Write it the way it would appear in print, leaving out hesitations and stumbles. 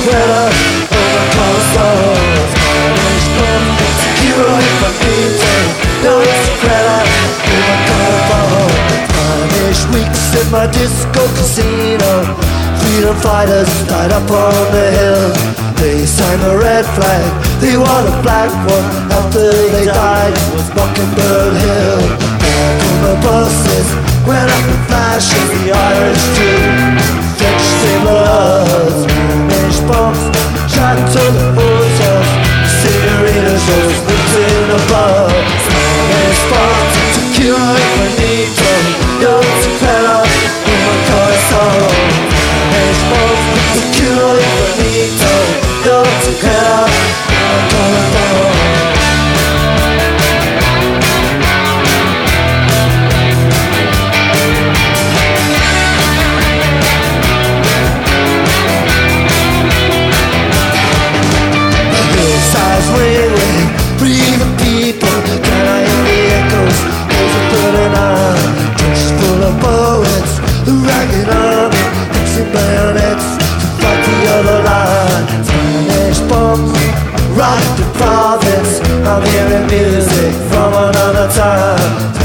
Greta, overcome Spanish bomb, secure incognito. Notes Greta, overcome Spanish weeks in my disco casino. Freedom fighters light up on the hill. They sang a red flag, they wore a black one. After they died, it was Mockingbird Hill. Back on the buses, went up in flashes. The Irish too, French sailors, Spanish bombs, shot to the hotels. Senorita shows lips in above. Spanish bombs, secure incognito. Don't Greta, in my corazón. Spanish bombs, secure incognito. Don't Greta, in my corazón. Ring, breathing people, can I hear the echoes? Those are burning on, churches full of poets. The ragged army, fixing bayonets to fight the other line. Spanish bombs, rock the province. I'm hearing music from another time.